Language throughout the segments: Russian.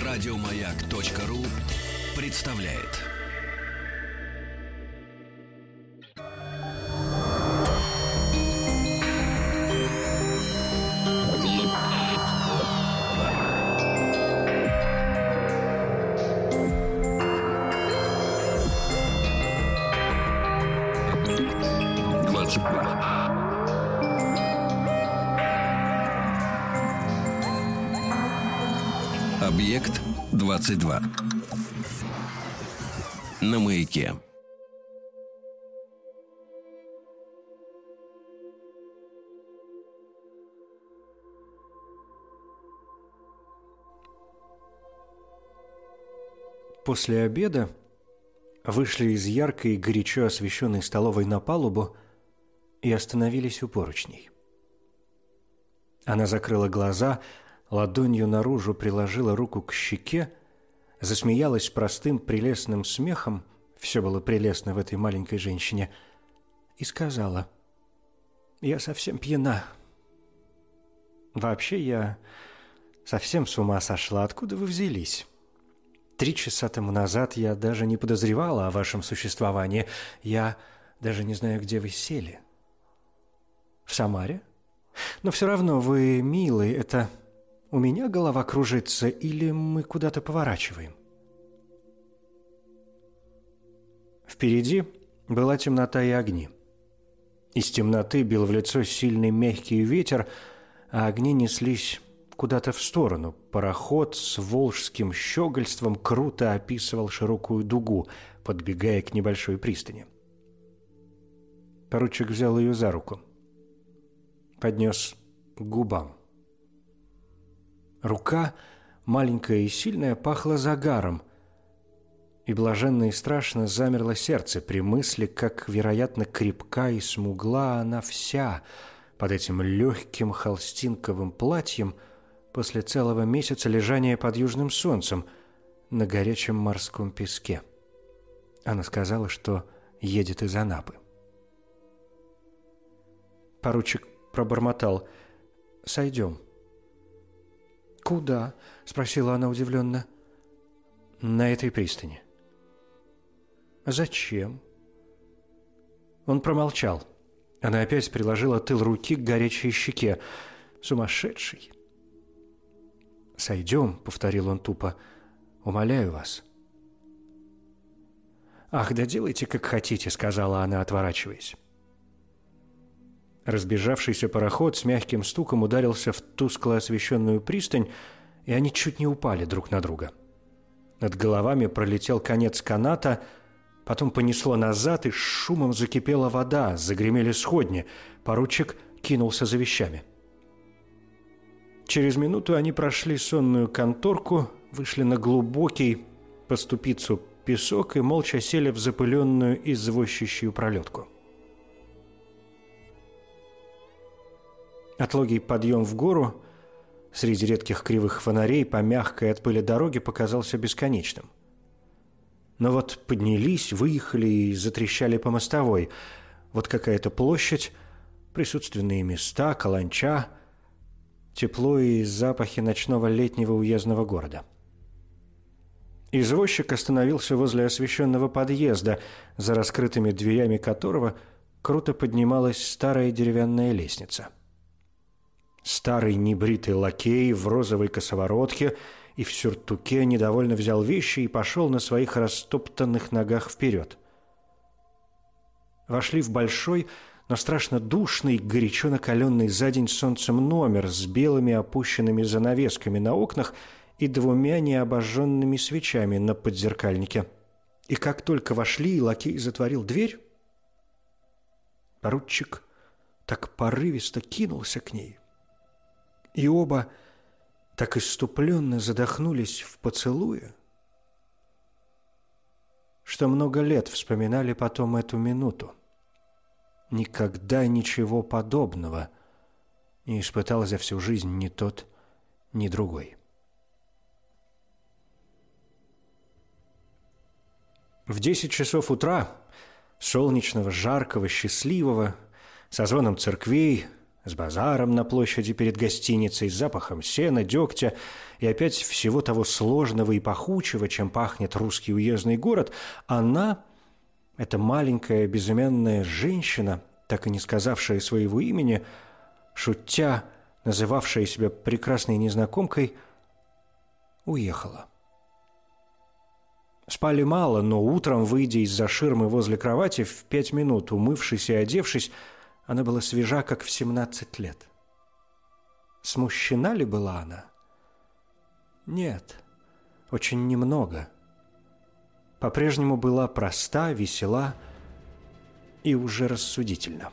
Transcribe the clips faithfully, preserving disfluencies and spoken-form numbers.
Радиомаяк.ру представляет. двадцать два. Объект двадцать два. На маяке. После обеда вышли из яркой и горячо освещенной столовой на палубу и остановились у поручней. Она закрыла глаза, ладонью наружу приложила руку к щеке, засмеялась простым прелестным смехом, все было прелестно в этой маленькой женщине, и сказала: «Я совсем пьяна. Вообще я совсем с ума сошла. Откуда вы взялись? Три часа тому назад я даже не подозревала о вашем существовании. Я даже не знаю, где вы сели. В Самаре? Но все равно вы милый, это... У меня голова кружится, или мы куда-то поворачиваем?» Впереди была темнота и огни. Из темноты бил в лицо сильный мягкий ветер, а огни неслись куда-то в сторону. Пароход с волжским щегольством круто описывал широкую дугу, подбегая к небольшой пристани. Поручик взял ее за руку, поднес к губам. Рука, маленькая и сильная, пахла загаром, и блаженно и страшно замерло сердце при мысли, как, вероятно, крепка и смугла она вся под этим легким холстинковым платьем после целого месяца лежания под южным солнцем на горячем морском песке. Она сказала, что едет из Анапы. Поручик пробормотал: «Сойдем». «Куда?» – спросила она удивленно. «На этой пристани». «Зачем?» Он промолчал. Она опять приложила тыл руки к горячей щеке. «Сумасшедший!» «Сойдем», — повторил он тупо, — «умоляю вас». «Ах, да делайте, как хотите», — сказала она, отворачиваясь. Разбежавшийся пароход с мягким стуком ударился в тускло освещенную пристань, и они чуть не упали друг на друга. Над головами пролетел конец каната, потом понесло назад, и с шумом закипела вода, загремели сходни. Поручик кинулся за вещами. Через минуту они прошли сонную конторку, вышли на глубокий по ступицу песок и молча сели в запыленную извозчищую пролетку. Отлогий подъем в гору среди редких кривых фонарей по мягкой от пыли дороге показался бесконечным. Но вот поднялись, выехали и затрещали по мостовой. Вот какая-то площадь, присутственные места, каланча, тепло и запахи ночного летнего уездного города. Извозчик остановился возле освещенного подъезда, за раскрытыми дверями которого круто поднималась старая деревянная лестница. Старый небритый лакей в розовой косоворотке и в сюртуке недовольно взял вещи и пошел на своих растоптанных ногах вперед. Вошли в большой, но страшно душный, горячо накаленный за день солнцем номер с белыми опущенными занавесками на окнах и двумя необожженными свечами на подзеркальнике. И как только вошли, и лакей затворил дверь, поручик так порывисто кинулся к ней, и оба так исступленно задохнулись в поцелуе, что много лет вспоминали потом эту минуту. Никогда ничего подобного не испытал за всю жизнь ни тот, ни другой. В десять часов утра, солнечного, жаркого, счастливого, со звоном церквей, с базаром на площади перед гостиницей, с запахом сена, дегтя и опять всего того сложного и пахучего, чем пахнет русский уездный город, она, эта маленькая безымянная женщина, так и не сказавшая своего имени, шутя, называвшая себя прекрасной незнакомкой, уехала. Спали мало, но утром, выйдя из-за ширмы возле кровати, в пять минут, умывшись и одевшись, она была свежа, как в семнадцать лет. Смущена ли была она? Нет, очень немного. По-прежнему была проста, весела и уже рассудительна.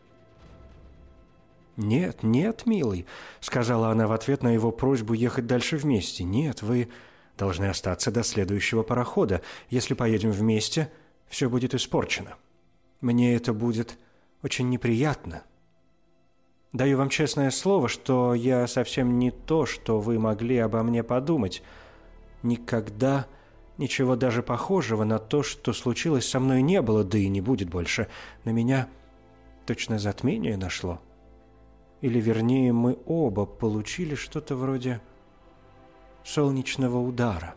«Нет, нет, милый», — сказала она в ответ на его просьбу ехать дальше вместе. «Нет, вы должны остаться до следующего парохода. Если поедем вместе, все будет испорчено. Мне это будет очень неприятно. Даю вам честное слово, что я совсем не то, что вы могли обо мне подумать. Никогда ничего даже похожего на то, что случилось со мной, не было, да и не будет больше. На меня точно затмение нашло. Или, вернее, мы оба получили что-то вроде солнечного удара».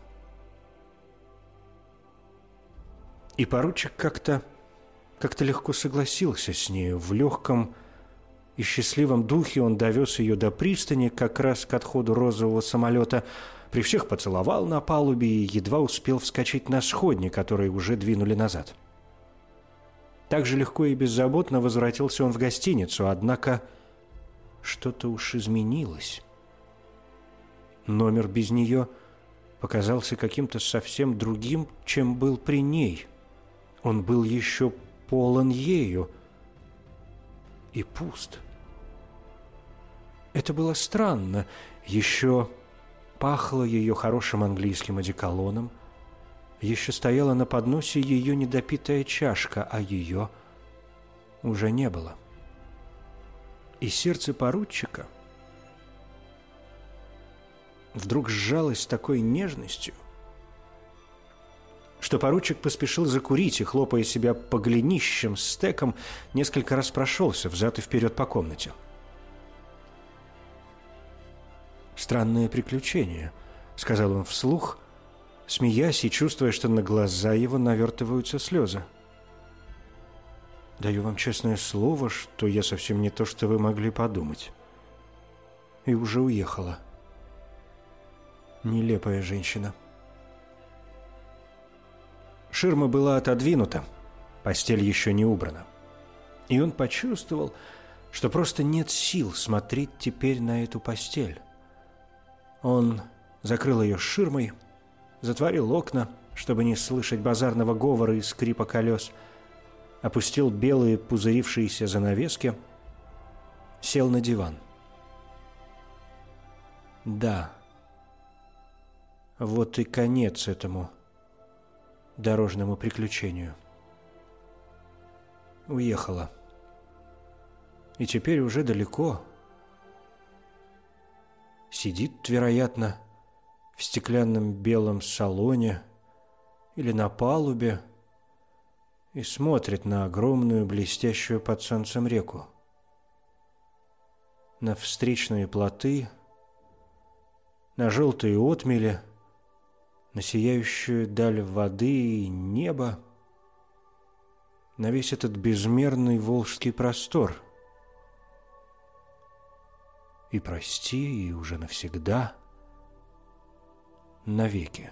И поручик как-то как-то легко согласился с нею. В легком и счастливом духе он довез ее до пристани как раз к отходу розового самолета, при всех поцеловал на палубе и едва успел вскочить на сходни, которые уже двинули назад. Так же легко и беззаботно возвратился он в гостиницу, однако что-то уж изменилось. Номер без нее показался каким-то совсем другим, чем был при ней. Он был еще полон ею и пуст. Это было странно. Еще пахло ее хорошим английским одеколоном, еще стояла на подносе ее недопитая чашка, а ее уже не было. И сердце поручика вдруг сжалось с такой нежностью, что поручик поспешил закурить и, хлопая себя по голенищам с стеком, несколько раз прошелся взад и вперед по комнате. «Странное приключение», — сказал он вслух, смеясь и чувствуя, что на глаза его навертываются слезы. «Даю вам честное слово, что я совсем не то, что вы могли подумать. И уже уехала. Нелепая женщина». Ширма была отодвинута, постель еще не убрана. И он почувствовал, что просто нет сил смотреть теперь на эту постель. Он закрыл ее ширмой, затворил окна, чтобы не слышать базарного говора и скрипа колес, опустил белые пузырившиеся занавески, сел на диван. Да, вот и конец этому дорожному приключению. Уехала. И теперь уже далеко. Сидит, вероятно, в стеклянном белом салоне или на палубе и смотрит на огромную блестящую под солнцем реку, на встречные плоты, на желтые отмели, на сияющую даль воды и небо, на весь этот безмерный волжский простор. И прости, и уже навсегда, навеки.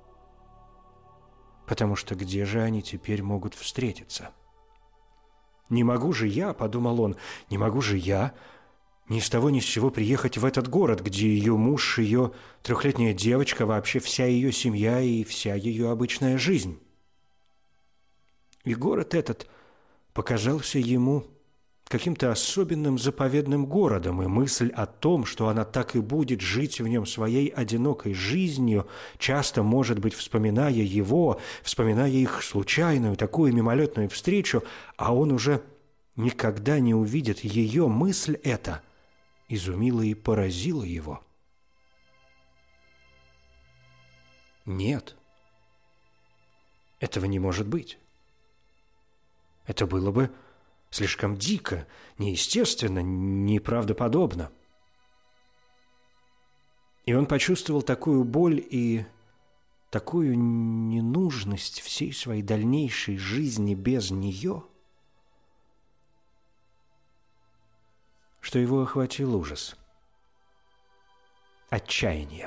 Потому что где же они теперь могут встретиться? «Не могу же я, — подумал он, — не могу же я ни с того ни с сего приехать в этот город, где ее муж, ее трехлетняя девочка, вообще вся ее семья и вся ее обычная жизнь». И город этот показался ему каким-то особенным заповедным городом, и мысль о том, что она так и будет жить в нем своей одинокой жизнью, часто, может быть, вспоминая его, вспоминая их случайную, такую мимолетную встречу, а он уже никогда не увидит ее, мысль эта изумила и поразила его. Нет, этого не может быть. Это было бы слишком дико, неестественно, неправдоподобно. И он почувствовал такую боль и такую ненужность всей своей дальнейшей жизни без нее, что его охватил ужас, отчаяние.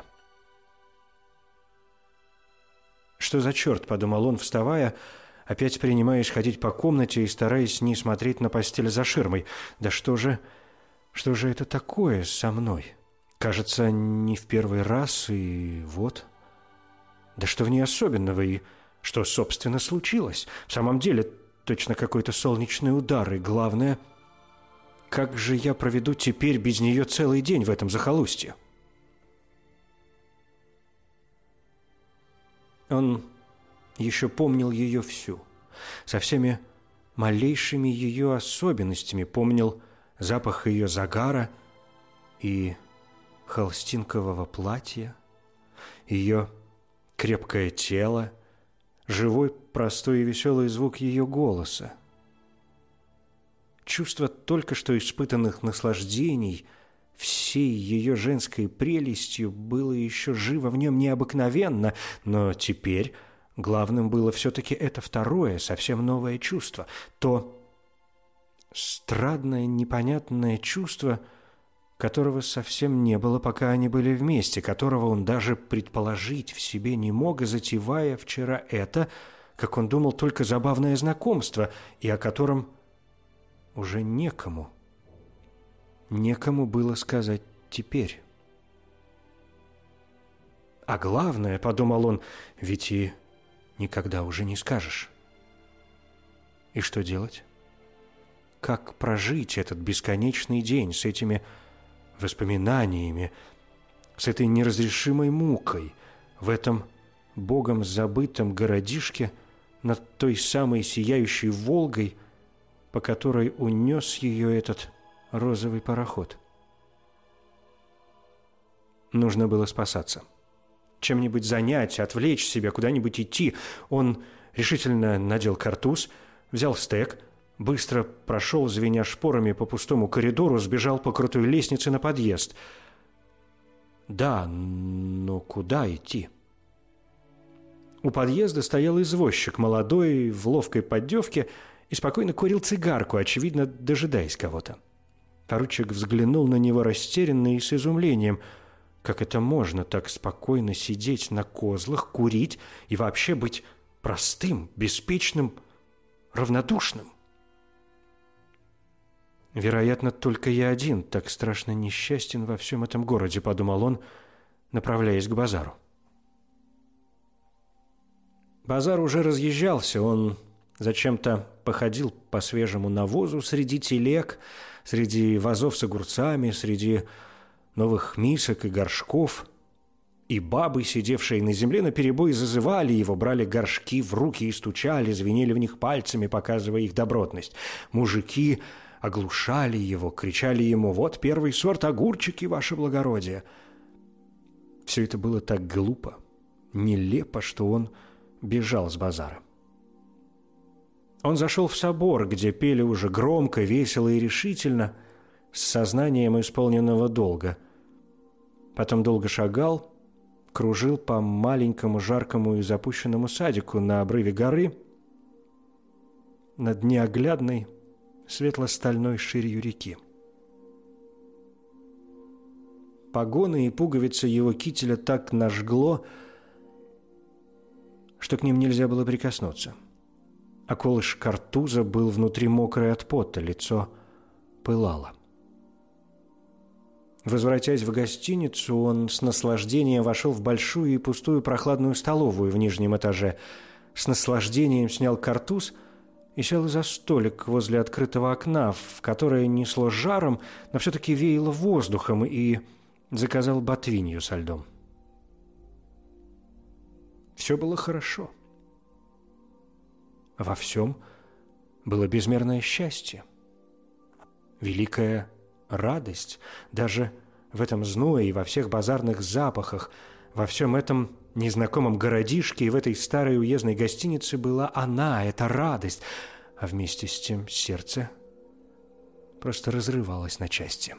«Что за черт?» – подумал он, вставая, опять принимаясь ходить по комнате и стараясь не смотреть на постель за ширмой. «Да что же, что же это такое со мной? Кажется, не в первый раз, и вот. Да что в ней особенного, и что, собственно, случилось? В самом деле, точно какой-то солнечный удар, и главное, как же я проведу теперь без нее целый день в этом захолустье?» Он еще помнил ее всю, со всеми малейшими ее особенностями, помнил запах ее загара и холстинкового платья, ее крепкое тело, живой, простой и веселый звук ее голоса. Чувство только что испытанных наслаждений всей ее женской прелестью было еще живо в нем необыкновенно, но теперь главным было все-таки это второе, совсем новое чувство, то странное, непонятное чувство, которого совсем не было, пока они были вместе, которого он даже предположить в себе не мог, затевая вчера это, как он думал, только забавное знакомство, и о котором уже некому, некому было сказать теперь. А главное, подумал он, ведь и никогда уже не скажешь. И что делать? Как прожить этот бесконечный день с этими воспоминаниями, с этой неразрешимой мукой в этом богом забытом городишке над той самой сияющей Волгой, по которой унес ее этот розовый пароход? Нужно было спасаться. Чем-нибудь занять, отвлечь себя, куда-нибудь идти. Он решительно надел картуз, взял стек, быстро прошел, звеня шпорами по пустому коридору, сбежал по крутой лестнице на подъезд. Да, но куда идти? У подъезда стоял извозчик, молодой, в ловкой поддевке, и спокойно курил цигарку, очевидно, дожидаясь кого-то. Поручик взглянул на него растерянно и с изумлением. Как это можно так спокойно сидеть на козлах, курить и вообще быть простым, беспечным, равнодушным? «Вероятно, только я один так страшно несчастен во всем этом городе», — подумал он, направляясь к базару. Базар уже разъезжался, он зачем-то походил по свежему навозу среди телег, среди вазов с огурцами, среди новых мисок и горшков. И бабы, сидевшие на земле, наперебой зазывали его, брали горшки в руки и стучали, звенели в них пальцами, показывая их добротность. Мужики оглушали его, кричали ему: «Вот первый сорт огурчики, ваше благородие!» Все это было так глупо, нелепо, что он бежал с базара. Он зашел в собор, где пели уже громко, весело и решительно, с сознанием исполненного долга. Потом долго шагал, кружил по маленькому, жаркому и запущенному садику на обрыве горы над неоглядной, светло-стальной ширью реки. Погоны и пуговицы его кителя так нажгло, что к ним нельзя было прикоснуться. А колыш картуза был внутри мокрый от пота, лицо пылало. Возвратясь в гостиницу, он с наслаждением вошел в большую и пустую прохладную столовую в нижнем этаже, с наслаждением снял картуз и сел за столик возле открытого окна, в которое несло жаром, но все-таки веяло воздухом, и заказал ботвинью со льдом. Все было хорошо. Во всем было безмерное счастье, великая радость, даже в этом зное и во всех базарных запахах, во всем этом незнакомом городишке и в этой старой уездной гостинице была она, эта радость, а вместе с тем сердце просто разрывалось на части.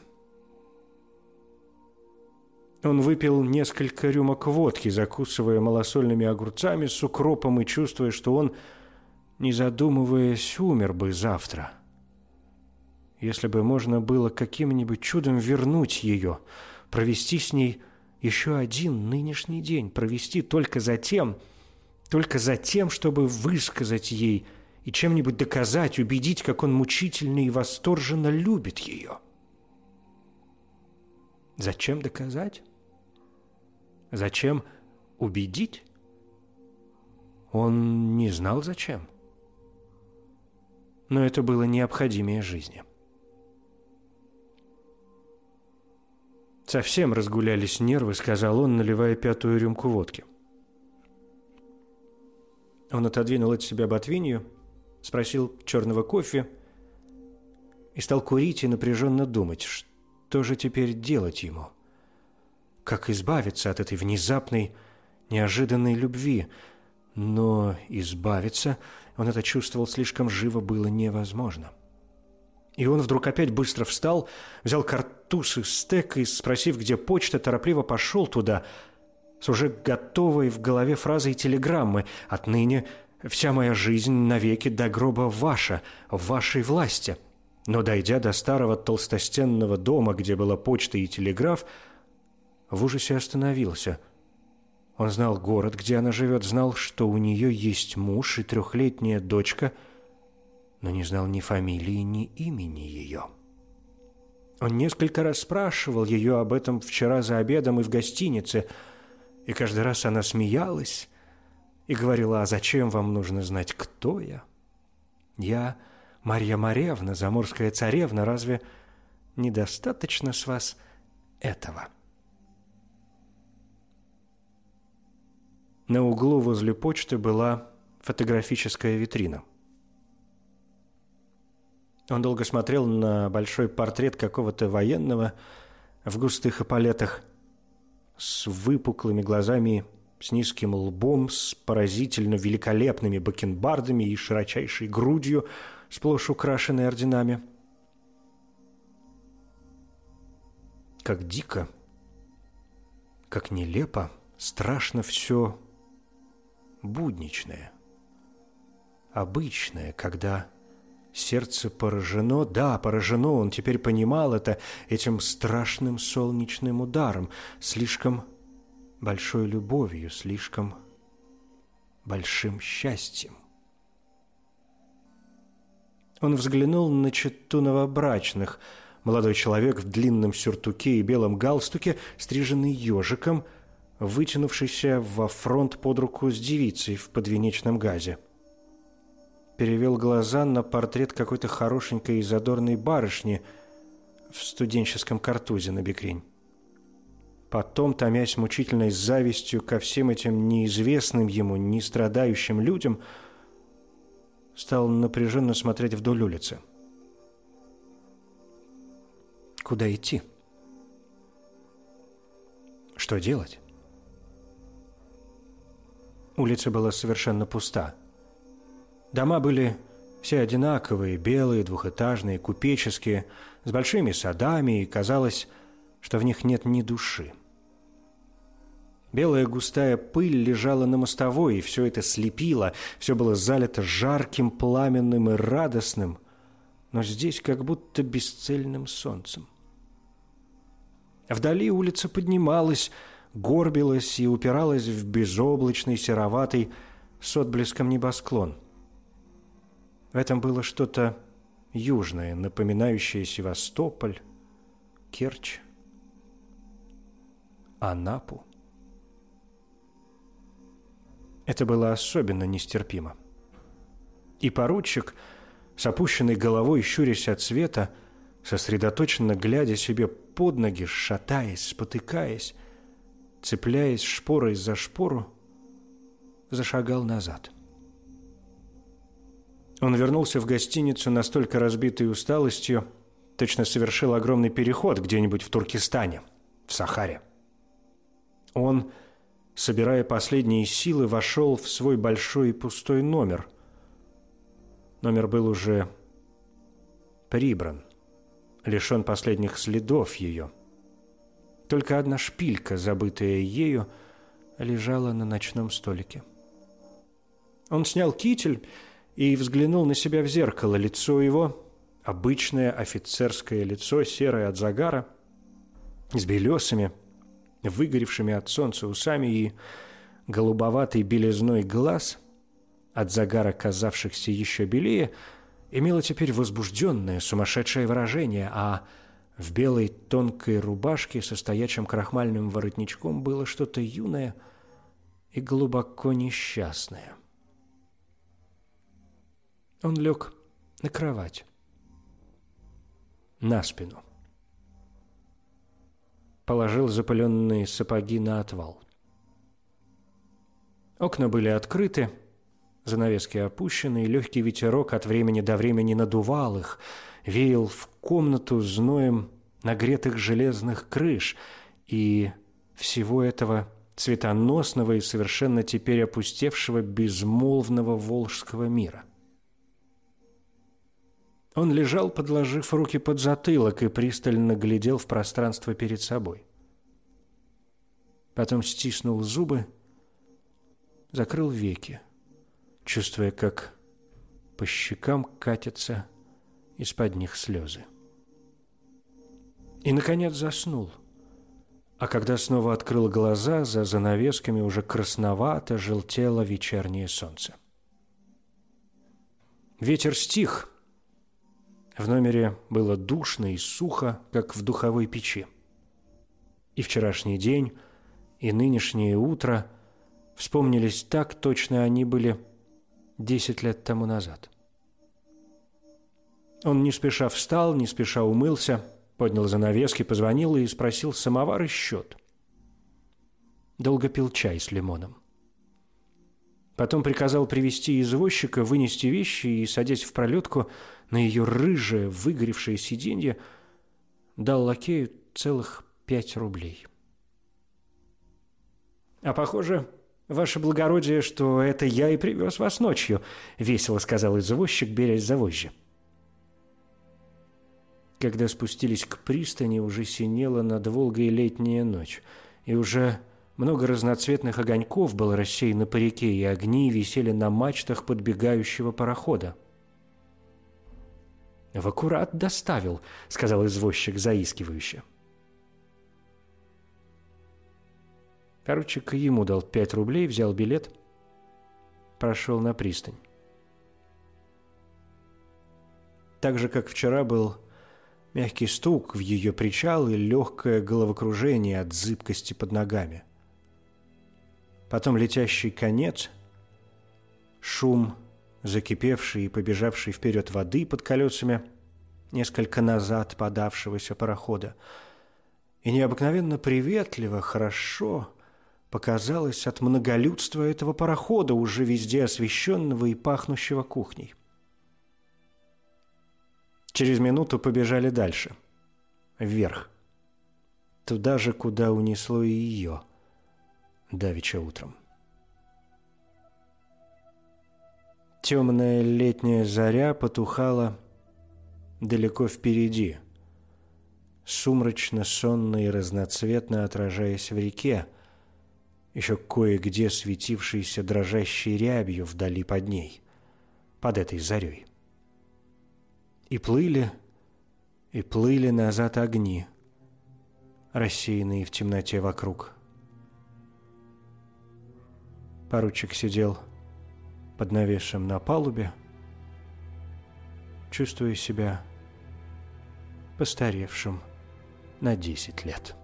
Он выпил несколько рюмок водки, закусывая малосольными огурцами с укропом и чувствуя, что он, не задумываясь, умер бы завтра. Если бы можно было каким-нибудь чудом вернуть ее, провести с ней еще один нынешний день, провести только за тем, только за тем, чтобы высказать ей и чем-нибудь доказать, убедить, как он мучительно и восторженно любит ее. Зачем доказать? Зачем убедить? Он не знал, зачем. Но это было необходимее жизни. «Совсем разгулялись нервы», — сказал он, наливая пятую рюмку водки. Он отодвинул от себя ботвинью, спросил черного кофе и стал курить и напряженно думать, что же теперь делать ему? Как избавиться от этой внезапной, неожиданной любви? Но избавиться, он это чувствовал слишком живо, было невозможно. И он вдруг опять быстро встал, взял картуз и стек и, спросив, где почта, торопливо пошел туда, с уже готовой в голове фразой телеграммы: «Отныне вся моя жизнь навеки до гроба ваша, в вашей власти». Но, дойдя до старого толстостенного дома, где была почта и телеграф, в ужасе остановился. Он знал город, где она живет, знал, что у нее есть муж и трехлетняя дочка, но не знал ни фамилии, ни имени ее. Он несколько раз спрашивал ее об этом вчера за обедом и в гостинице, и каждый раз она смеялась и говорила: «А зачем вам нужно знать, кто я? Я Марья Маревна, заморская царевна, разве недостаточно с вас этого?» На углу возле почты была фотографическая витрина. Он долго смотрел на большой портрет какого-то военного в густых эполетах, с выпуклыми глазами, с низким лбом, с поразительно великолепными бакенбардами и широчайшей грудью, сплошь украшенной орденами. Как дико, как нелепо, страшно все будничное, обычное, когда сердце поражено, да, поражено, он теперь понимал это, этим страшным солнечным ударом, слишком большой любовью, слишком большим счастьем. Он взглянул на чету новобрачных. Молодой человек в длинном сюртуке и белом галстуке, стриженный ежиком, вытянувшийся во фронт под руку с девицей в подвенечном газе. Перевел глаза на портрет какой-то хорошенькой и задорной барышни в студенческом картузе на бекрень. Потом, томясь мучительной завистью ко всем этим неизвестным ему, не страдающим людям, стал напряженно смотреть вдоль улицы. Куда идти? Что делать? Улица была совершенно пуста. Дома были все одинаковые, белые, двухэтажные, купеческие, с большими садами, и казалось, что в них нет ни души. Белая густая пыль лежала на мостовой, и все это слепило, все было залито жарким, пламенным и радостным, но здесь как будто бесцельным солнцем. Вдали улица поднималась, горбилась и упиралась в безоблачный, сероватый, с отблеском небосклон. В этом было что-то южное, напоминающее Севастополь, Керчь, Анапу. Это было особенно нестерпимо. И поручик, с опущенной головой, щурясь от света, сосредоточенно глядя себе под ноги, шатаясь, спотыкаясь, цепляясь шпорой за шпору, зашагал назад. Он вернулся в гостиницу настолько разбитый усталостью, точно совершил огромный переход где-нибудь в Туркестане, в Сахаре. Он, собирая последние силы, вошел в свой большой и пустой номер. Номер был уже прибран, лишен последних следов ее. Только одна шпилька, забытая ею, лежала на ночном столике. Он снял китель и взглянул на себя в зеркало. Лицо его, обычное офицерское лицо, серое от загара, с белесыми, выгоревшими от солнца усами и голубоватой белизной глаз, от загара казавшихся еще белее, имело теперь возбужденное, сумасшедшее выражение, а в белой тонкой рубашке со стоячим крахмальным воротничком было что-то юное и глубоко несчастное. Он лег на кровать, на спину, положил запыленные сапоги на отвал. Окна были открыты, занавески опущены, и легкий ветерок от времени до времени надувал их, веял в комнату зноем нагретых железных крыш и всего этого цветоносного и совершенно теперь опустевшего безмолвного волжского мира. Он лежал, подложив руки под затылок, и пристально глядел в пространство перед собой. Потом стиснул зубы, закрыл веки, чувствуя, как по щекам катятся из-под них слезы. И, наконец, заснул. А когда снова открыл глаза, за занавесками уже красновато желтело вечернее солнце. Ветер стих. В номере было душно и сухо, как в духовой печи. И вчерашний день, и нынешнее утро вспомнились так, точно они были десять лет тому назад. Он не спеша встал, не спеша умылся, поднял занавески, позвонил и спросил самовар и счет. Долго пил чай с лимоном. Потом приказал привести извозчика, вынести вещи и, садясь в пролетку на ее рыжее, выгоревшее сиденье, дал лакею целых пять рублей. «А похоже, ваше благородие, что это я и привез вас ночью», — весело сказал извозчик, берясь за вожжи. Когда спустились к пристани, уже синела над Волгой летняя ночь, и уже много разноцветных огоньков было рассеяно по реке, и огни висели на мачтах подбегающего парохода. «В аккурат доставил», — сказал извозчик заискивающе. Поручик ему дал пять рублей, взял билет, прошел на пристань. Так же, как вчера, был мягкий стук в ее причал и легкое головокружение от зыбкости под ногами. Потом летящий конец, шум закипевшей и побежавшей вперед воды под колесами несколько назад подавшегося парохода, и необыкновенно приветливо, хорошо показалось от многолюдства этого парохода, уже везде освещенного и пахнущего кухней. Через минуту побежали дальше, вверх, туда же, куда унесло и ее давеча утром. Темная летняя заря потухала далеко впереди, сумрачно-сонно и разноцветно отражаясь в реке, еще кое-где светившейся дрожащей рябью вдали под ней, под этой зарей. И плыли, и плыли назад огни, рассеянные в темноте вокруг. Поручик сидел под навесом на палубе, чувствуя себя постаревшим на десять лет.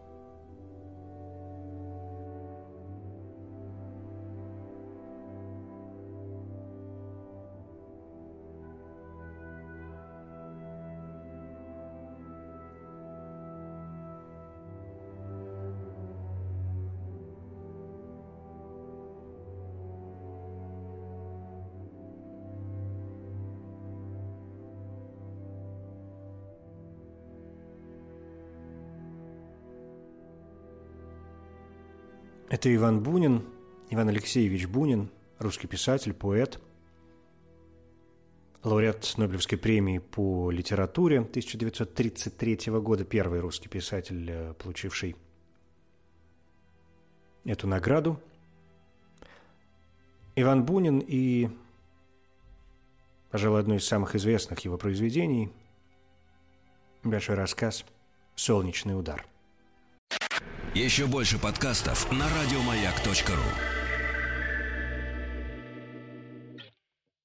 Это Иван Бунин, Иван Алексеевич Бунин, русский писатель, поэт. лауреат Нобелевской премии по литературе тысяча девятьсот тридцать третьего года, первый русский писатель, получивший эту награду. Иван Бунин и, пожалуй, одно из самых известных его произведений – большой рассказ «Солнечный удар». Еще больше подкастов на радиомаяк точка ру.